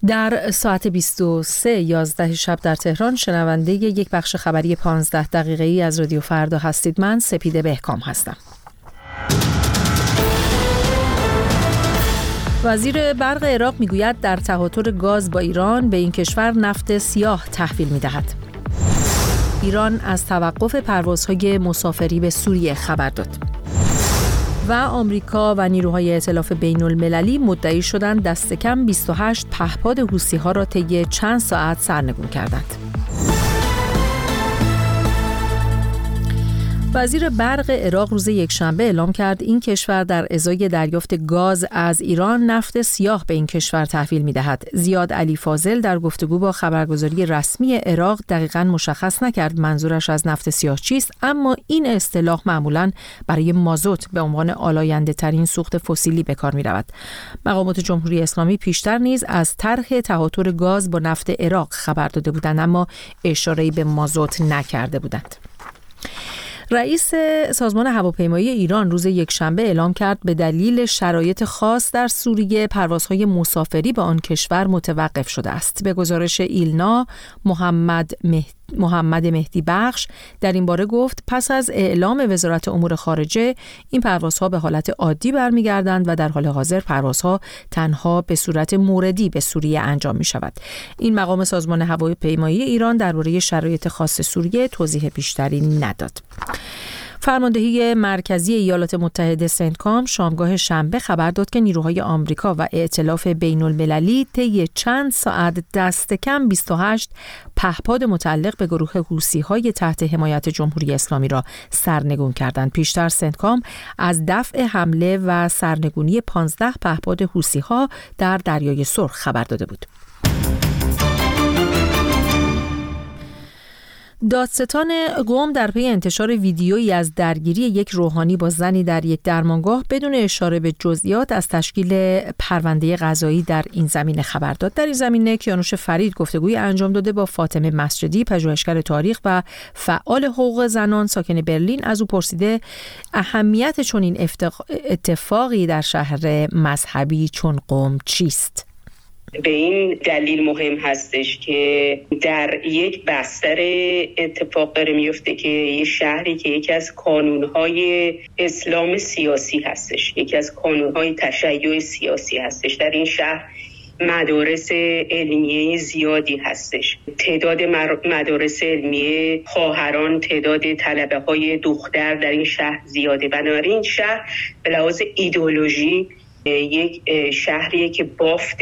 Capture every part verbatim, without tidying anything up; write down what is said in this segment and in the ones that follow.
در ساعت بیست و سه یازده شب در تهران شنونده یک بخش خبری پانزده دقیقه‌ای از رادیو فردا هستید. من سپیده بهکام هستم. وزیر برق عراق میگوید در تهاتر گاز با ایران به این کشور نفت سیاه تحویل میدهد. ایران از توقف پروازهای مسافری به سوریه خبر داد. و آمریکا و نیروهای ائتلاف بین المللی مدعی شدند دست کم بیست و هشت پهپاد حوثی‌ها را طی چند ساعت سرنگون کردند. وزیر برق عراق روز یکشنبه اعلام کرد این کشور در ازای دریافت گاز از ایران نفت سیاه به این کشور تحویل می‌دهد. زیاد علی فاضل در گفتگو با خبرگزاری رسمی عراق دقیقاً مشخص نکرد منظورش از نفت سیاه چیست، اما این اصطلاح معمولاً برای مازوت به عنوان آلاینده‌ترین سوخت فسیلی به کار می‌رود. مقامات جمهوری اسلامی پیشتر نیز از طرح تهاتر گاز با نفت عراق خبر داده بودند، اما اشاره‌ای به مازوت نکرده بودند. رئیس سازمان هواپیمایی ایران روز یکشنبه اعلام کرد به دلیل شرایط خاص در سوریه پروازهای مسافری به آن کشور متوقف شده است. به گزارش ایلنا، محمد مهدی محمد مهدی بخش در این باره گفت پس از اعلام وزارت امور خارجه این پروازها به حالت عادی برمیگردند و در حال حاضر پروازها تنها به صورت موردی به سوریه انجام می شود. این مقام سازمان هواپیمایی ایران درباره شرایط خاص سوریه توضیح بیشتری نداد. فرماندهی مرکزی ایالات متحده سنتکام شامگاه شنبه خبر داد که نیروهای آمریکا و ائتلاف بین المللی طی چند ساعت دست کم بیست و هشت پهپاد متعلق به گروه حوثی‌های تحت حمایت جمهوری اسلامی را سرنگون کردند. پیشتر سنتکام از دفع حمله و سرنگونی پانزده پهپاد حوثی‌ها در دریای سرخ خبر داده بود. دادستان قم در پی انتشار ویدیویی از درگیری یک روحانی با زنی در یک درمانگاه بدون اشاره به جزئیات از تشکیل پرونده قضایی در این زمینه خبر داد. در این زمینه کیانوش فرید گفتگوی انجام داده با فاطمه مسجدی، پژوهشگر تاریخ و فعال حقوق زنان ساکن برلین. از او پرسیده اهمیت چنین اتفاقی در شهر مذهبی چون قم چیست؟ به این دلیل مهم هستش که در یک بستر اتفاق داره میفته که یه شهری که یکی از کانونهای اسلام سیاسی هستش، یکی از کانونهای تشیع سیاسی هستش. در این شهر مدارس علمیه زیادی هستش. تعداد مدارس علمیه خواهران، تعداد طلبه‌های دختر در این شهر زیاده. بنابراین این شهر به لحاظ ایدئولوژی یک شهریه که بافت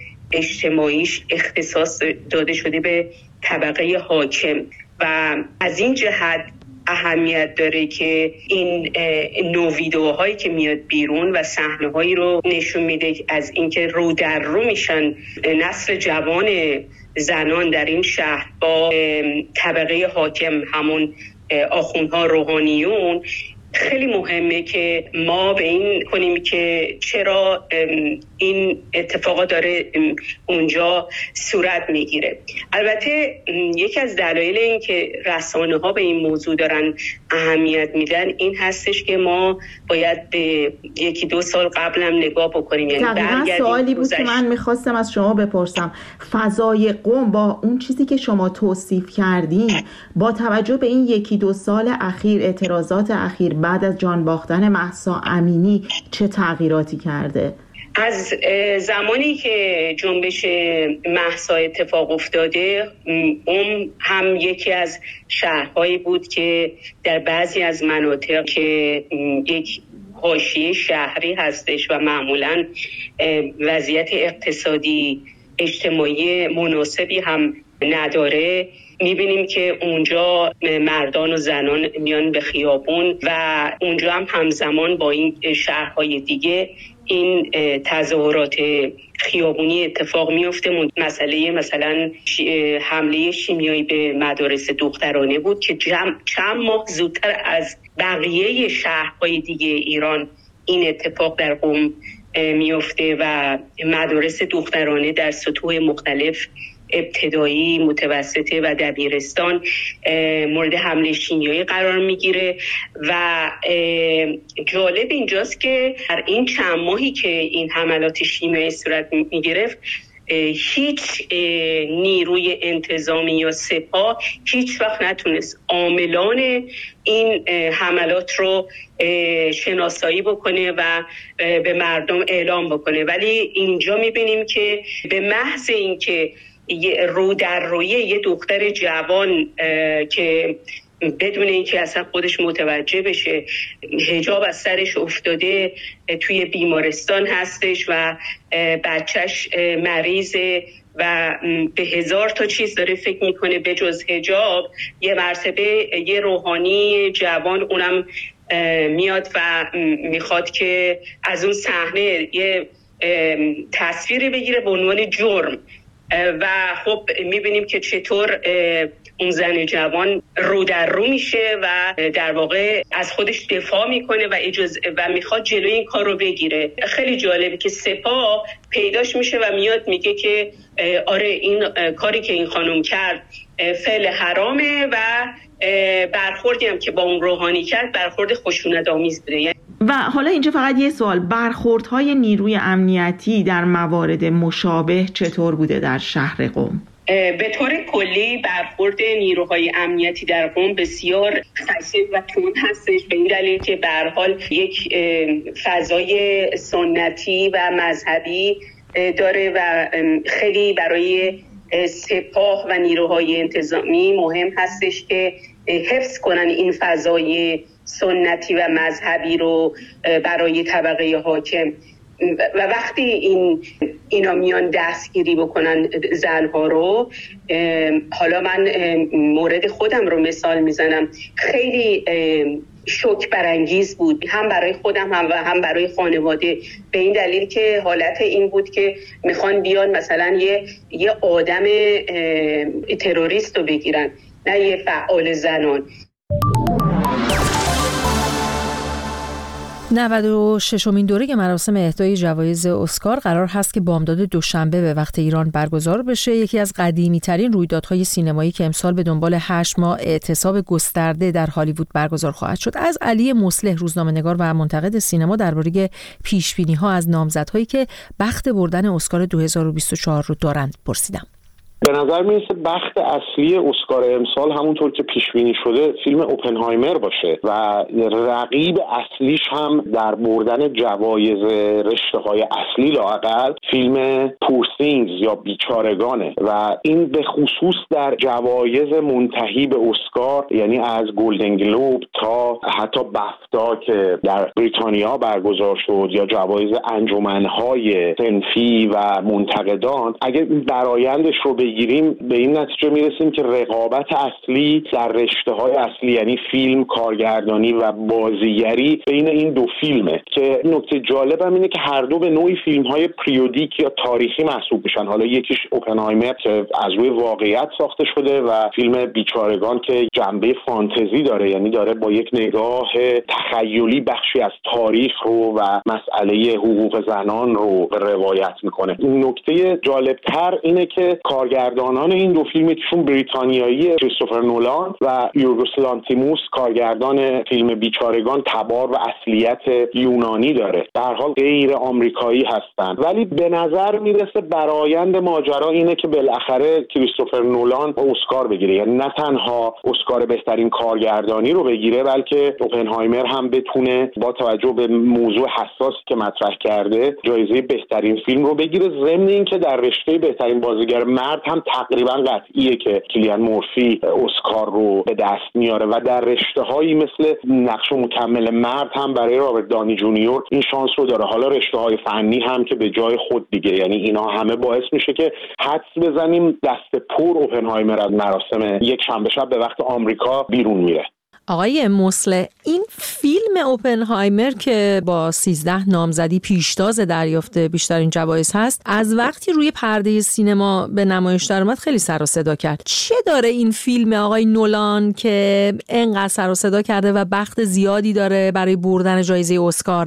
اجتماعیش اختصاص داده شده به طبقه حاکم و از این جهت اهمیت داره که این نوع ویدئوهایی که میاد بیرون و صحنه‌هایی رو نشون میده از اینکه رو در رو میشن نسل جوان زنان در این شهر با طبقه حاکم، همون آخوندها، روحانیون. خیلی مهمه که ما به این کنیم که چرا این اتفاقات داره اونجا صورت میگیره. البته یکی از دلایل این که رسانه ها به این موضوع دارن اهمیت میدن این هستش که ما باید به یکی دو سال قبل هم نگاه بکنیم. یعنی دقیقا سوالی بود که من میخواستم از شما بپرسم. فضای قم با اون چیزی که شما توصیف کردین با توجه به این یکی دو سال اخیر، اعتراضات اخیر بعد از جان باختن مهسا امینی چه تغییراتی کرده؟ از زمانی که جنبش مهسا اتفاق افتاده، اون هم یکی از شهرهایی بود که در بعضی از مناطق که یک حاشیه شهری هستش و معمولاً وضعیت اقتصادی اجتماعی مناسبی هم نداره، میبینیم که اونجا مردان و زنان میان به خیابون و اونجا هم همزمان با این شهرهای دیگه این تظاهرات خیابونی اتفاق میفته. مسئله مثلا حمله شیمیایی به مدارس دخترانه بود که چند ماه زودتر از بقیه شهرهای دیگه ایران این اتفاق در قم میفته و مدارس دخترانه در سطوح مختلف ابتدایی، متوسطه و دبیرستان مورد حمله شیمیایی قرار میگیره. و جالب اینجاست که در این چند ماهی که این حملات شیمیایی صورت میگرفت هیچ نیروی انتظامی یا سپاه هیچ وقت نتونست عاملان این حملات رو شناسایی بکنه و به مردم اعلام بکنه. ولی اینجا میبینیم که به محض اینکه رو در روی یه دختر جوان که بدون اینکه اصلا خودش متوجه بشه حجاب از سرش افتاده توی بیمارستان هستش و بچهش مریضه و به هزار تا چیز داره فکر میکنه به جز حجاب، یه مرتبه یه روحانی جوان اونم میاد و میخواد که از اون صحنه یه تصویری بگیره به عنوان جرم و خب میبینیم که چطور اون زن جوان رو در رو میشه و در واقع از خودش دفاع میکنه و اجازه و میخواد جلوی این کار رو بگیره. خیلی جالبه که سپاه پیداش میشه و میاد میگه که آره این کاری که این خانم کرد فعل حرامه و برخوردی هم که با اون روحانی کرد برخورد خشونت‌آمیز بوده. و حالا اینجا فقط یه سوال، برخوردهای نیروی امنیتی در موارد مشابه چطور بوده در شهر قم؟ به طور کلی برخورد نیروهای امنیتی در قم بسیار خشن و تند هستش، به این دلیل که به هر حال یک فضای سنتی و مذهبی داره و خیلی برای سپاه و نیروهای انتظامی مهم هستش که حفظ کنن این فضای سنتی و مذهبی رو برای طبقه حاکم. و وقتی این اینا میان دستگیری بکنن زنها رو، حالا من مورد خودم رو مثال میزنم، خیلی شوک برانگیز بود، هم برای خودم هم و هم برای خانواده، به این دلیل که حالت این بود که میخوان بیان مثلا یه یه آدم تروریست رو بگیرن، نه یه فعال زنان. نود و ششمین دوره مراسم اهدای جوایز اسکار قرار هست که بامداد دوشنبه به وقت ایران برگزار بشه. یکی از قدیمی‌ترین رویدادهای سینمایی که امسال به دنبال هشت ماه اعتصاب گسترده در هالیوود برگزار خواهد شد. از علی مصلح، روزنامه‌نگار و منتقد سینما، درباره پیش‌بینی‌ها از نامزدهایی که بخت بردن اسکار دو هزار و بیست و چهار رو دارند پرسیدم. به نظر میرسه بخت اصلی اسکار امسال همونطور که پیش بینی شده فیلم اوپنهایمر باشه و رقیب اصلیش هم در بردن جوایز رشته‌های اصلی لااقل فیلم پور things یا بیچارگانه و این به خصوص در جوایز منتهی به اسکار، یعنی از گلدن گلوب تا حتی بفتا که در بریتانیا برگزار شد یا جوایز انجمن‌های صنفی و منتقدان، اگر برآیندش رو بگیریم به این نتیجه میرسیم که رقابت اصلی در رشته‌های اصلی یعنی فیلم، کارگردانی و بازیگری بین این دو فیلمه که نکته جالب هم اینه که هر دو به نوعی فیلم‌های پریودیک یا تاریخی محسوب میشن. حالا یکیش اوپنهایمر که از روی واقعیت ساخته شده و فیلم بیچارگان که جنبه فانتزی داره، یعنی داره با یک نگاه تخیلی بخشی از تاریخ رو و مسئله حقوق زنان رو روایت میکنه. نکته جالبتر اینه که کارگردانان این دو فیلم یکیشون بریتانیایی کریستوفر نولان و یورگوس لانتیموس کارگردان فیلم بیچارگان تبار و اصلیت یونانی داره، در حال غیر آمریکایی هستن. ولی به نظر میرسه برآیند ماجرا اینه که بالاخره کریستوفر نولان اسکار بگیره، یعنی نه تنها اسکار بهترین کارگردانی رو بگیره بلکه اوپنهایمر هم بتونه با توجه به موضوع حساسی که مطرح کرده جایزه بهترین فیلم رو بگیره، ضمن اینکه در رشته بهترین بازیگر مرد هم تقریبا قطعیه که کلیان مورفی اسکار رو به دست میاره و در رشته‌هایی مثل نقش مکمل مرد هم برای رابرت دانی جونیور این شانس رو داره. حالا رشته‌های فنی هم که به جای خود دیگه، یعنی اینا همه باعث میشه که حدس بزنیم دست پر اوپنهایمر از مراسم یک شنبه شب به وقت آمریکا بیرون میره. آقای مصلح، این فیلم اوپنهایمر که با سیزده نامزدی پیشتاز دریافت بیشترین جوایز هست، از وقتی روی پرده سینما به نمایش در اومد خیلی سر و صدا کرد. چه داره این فیلم آقای نولان که انقدر سر و صدا کرده و بخت زیادی داره برای بردن جایزه اسکار؟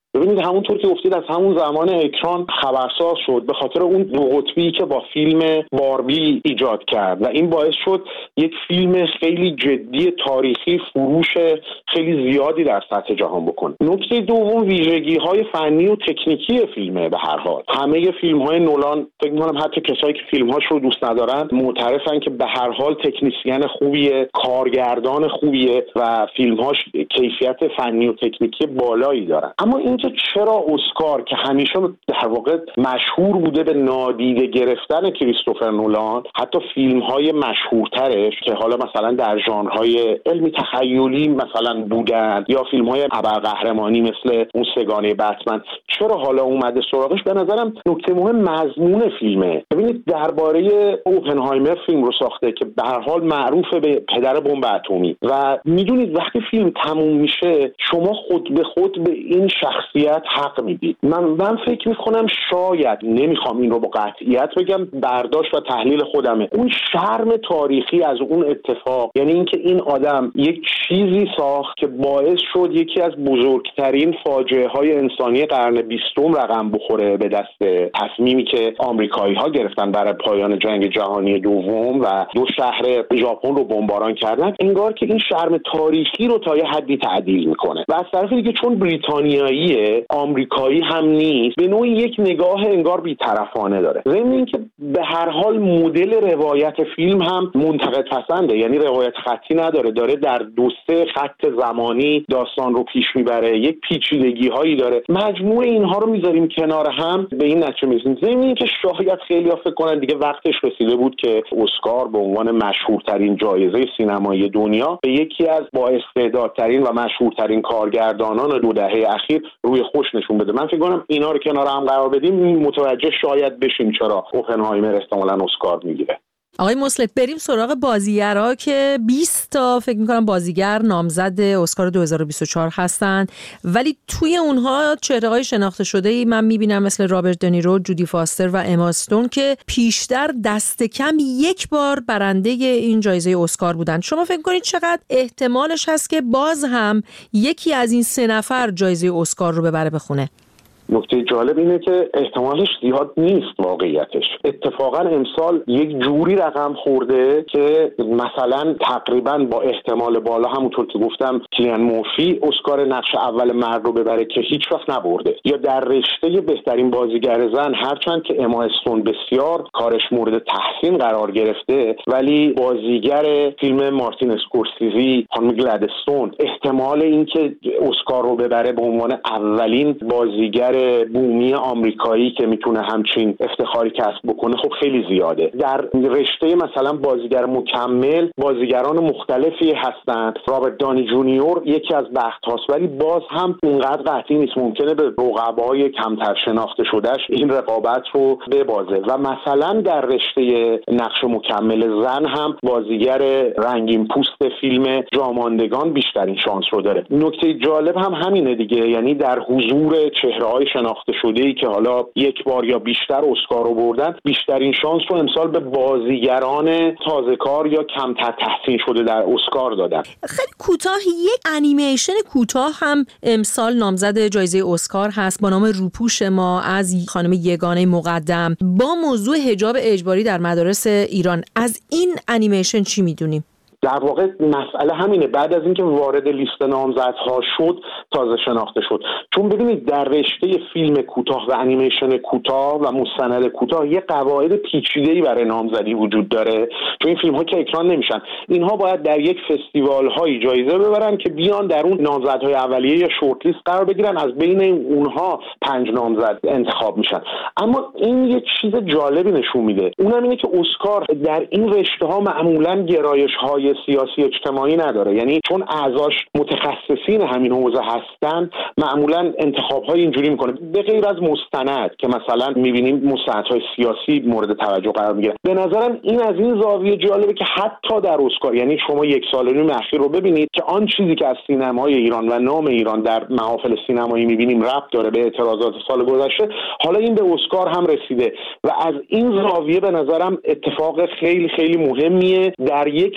ببینید همونطور که گفتید از همون زمان اکران خبرساز شد به خاطر اون دو قطبی که با فیلم باربی ایجاد کرد و این باعث شد یک فیلم خیلی جدی تاریخی فروش خیلی زیادی در سطح جهان بکنه. نکته دوم ویژگی‌های فنی و تکنیکی فیلمه. به هر حال همه فیلم‌های نولان فکر می‌کنم حتی کسایی که فیلم‌هاش رو دوست ندارن معترفن که به هر حال تکنیسین خوبیه، کارگردان خوبیه و فیلم‌هاش کیفیت فنی و تکنیکی بالایی دارن. اما اینکه چرا اسکار که همیشه در واقع مشهور بوده به نادیده گرفتن کریستوفر نولان، حتی فیلم‌های مشهورترش که حالا مثلا در ژانرهای علمی تخیلی مثلا بودن یا فیلم‌های ابرقهرمانی مثل اون سگانه بتمن، چرا حالا اومده سراغش؟ به نظرم نکته مهم مضمون فیلمه. ببینید درباره اوپنهایمر فیلم رو ساخته که به هر حال معروفه به پدر بمب اتمی و میدونید وقتی فیلم تموم میشه شما خود به خود به این شخصیت حق میدید. من من فکر میکنم شاید، نمیخوام این رو با قطعیت بگم، برداشت و تحلیل خودمه، اون شرم تاریخی از اون اتفاق، یعنی اینکه این آدم یک چیزی ساخت که باعث شد یکی از بزرگترین فاجعه های انسانی قرن بیستم رقم بخوره به دست تصمیمی که آمریکایی ها گرفتن برای پایان جنگ جهانی دوم و دو شهر ژاپن رو بمباران کردن، انگار که این شرم تاریخی رو تا یه حدی تعدیل میکنه. و از طرف دیگه چون بریتانیاییه، آمریکایی هم نیست، به نوعی یک نگاه انگار بی‌طرفانه داره. ضمن اینکه به هر حال مدل روایت فیلم هم منتقد پسنده، یعنی روایت خطی نداره، داره در دو سه خط زمانی داستان رو پیش میبره، یک پیچیدگی هایی داره. مجموع اینها رو میذاریم کنار هم به این نتیجه میرسیم. ضمن اینکه شاید خیلی‌ها فکر کنن دیگه وقتش رسیده بود که اسکار به عنوان مشهورترین جایزه سینمایی دنیا به یکی از با استعدادترین و مشهورترین کارگردانان دو دهه اخیر روی خوش نشون بده. من فکر کنم اینا رو کنار هم قرار بدیم متوجه شاید بشیم چرا اوپنهایمر احتمالاً اسکار میگیره. آقای مسلط بریم سراغ بازیگرها که بیست تا فکر می‌کنم بازیگر نامزد اسکار دو هزار و بیست و چهار هستند، ولی توی اونها چهره‌های شناخته شده‌ای من می‌بینم مثل رابرت دنیرو، جودی فاستر و اما استون که پیشتر دست کم یک بار برنده این جایزه اسکار بودند. شما فکر کنید چقدر احتمالش هست که باز هم یکی از این سه نفر جایزه اسکار رو ببره بخونه؟ نکته جالب اینه که احتمالش زیاد نیست واقعیتش. اتفاقا امسال یک جوری رقم خورده که مثلا تقریبا با احتمال بالا همونطور که گفتم کلیان مورفی اسکار نقش اول مرد رو ببره که هیچ وقت نبرده، یا در رشته بهترین بازیگر زن هرچند که اما استون بسیار کارش مورد تحسین قرار گرفته، ولی بازیگر فیلم مارتین اسکورسیزی خانم گلادستون احتمال اینکه اسکار رو ببره به عنوان اولین بازیگر بومی آمریکایی که میتونه همچین افتخاری کسب بکنه خب خیلی زیاده. در رشته مثلا بازیگر مکمل بازیگران مختلفی هستند. رابرت دانی جونیور یکی از بخت هاست، ولی باز هم اونقدر قطعی نیست، ممکنه به رقبای کمتر شناخته شدهش این رقابت رو ببازه. و مثلا در رشته نقش مکمل زن هم بازیگر رنگین پوست فیلم جاماندگان بیشترین شانس رو داره. نکته جالب هم همینه دیگه، یعنی در حضور چهره‌های شناخته شده‌ای که حالا یک بار یا بیشتر اسکار رو بردن، بیشترین شانس رو امسال به بازیگران تازه‌کار یا کمتر تحسین شده در اسکار دادن. خیلی کوتاه یک انیمیشن کوتاه هم امسال نامزد جایزه اسکار هست با نام روپوش ما از خانم یگانه مقدم با موضوع حجاب اجباری در مدارس ایران. از این انیمیشن چی میدونیم؟ در واقع مسئله همینه، بعد از اینکه وارد لیست نامزدها شد تازه شناخته شد. چون ببینید در رشته فیلم کوتاه و انیمیشن کوتاه و مستند کوتاه یه قواعد پیچیده‌ای برای نامزدی وجود داره، چون این فیلم‌ها که اکران نمیشن، اینها باید در یک فستیوال‌های جایزه ببرن که بیان در اون نامزدهای اولیه یا شورت لیست قرار بگیرن، از بین اونها پنج نامزد انتخاب میشن. اما این یه چیز جالبی نشون میده، اونم اینه که اسکار در این رشته‌ها معمولاً گرایش‌های سیاسی اجتماعی نداره، یعنی چون اعضاش متخصصین همین حوزه هستن معمولا انتخاب‌های اینجوری میکنه، به غیر از مستند که مثلا میبینیم مستندهای سیاسی مورد توجه قرار میگیره. به نظرم این از این زاویه جالبه که حتی در اسکار، یعنی شما یک سال و نیم اخیر رو ببینید که آن چیزی که از سینمای ایران و نام ایران در محافل سینمایی میبینیم ربط داره به اعتراضات سال گذشته، حالا این به اسکار هم رسیده و از این زاویه به نظرم اتفاق خیلی خیلی مهمیه در یک رشته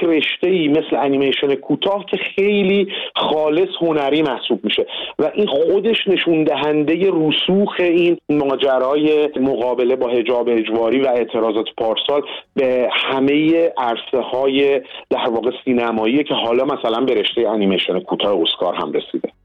حرفه‌ای مثل انیمیشن کوتاه که خیلی خالص هنری محسوب میشه و این خودش نشون دهنده رسوخ این ماجرای مقابله با حجاب اجباری و اعتراضات پارسال به همه عرصه‌های در واقع سینمایی که حالا مثلا به رشته انیمیشن کوتاه اسکار هم رسیده.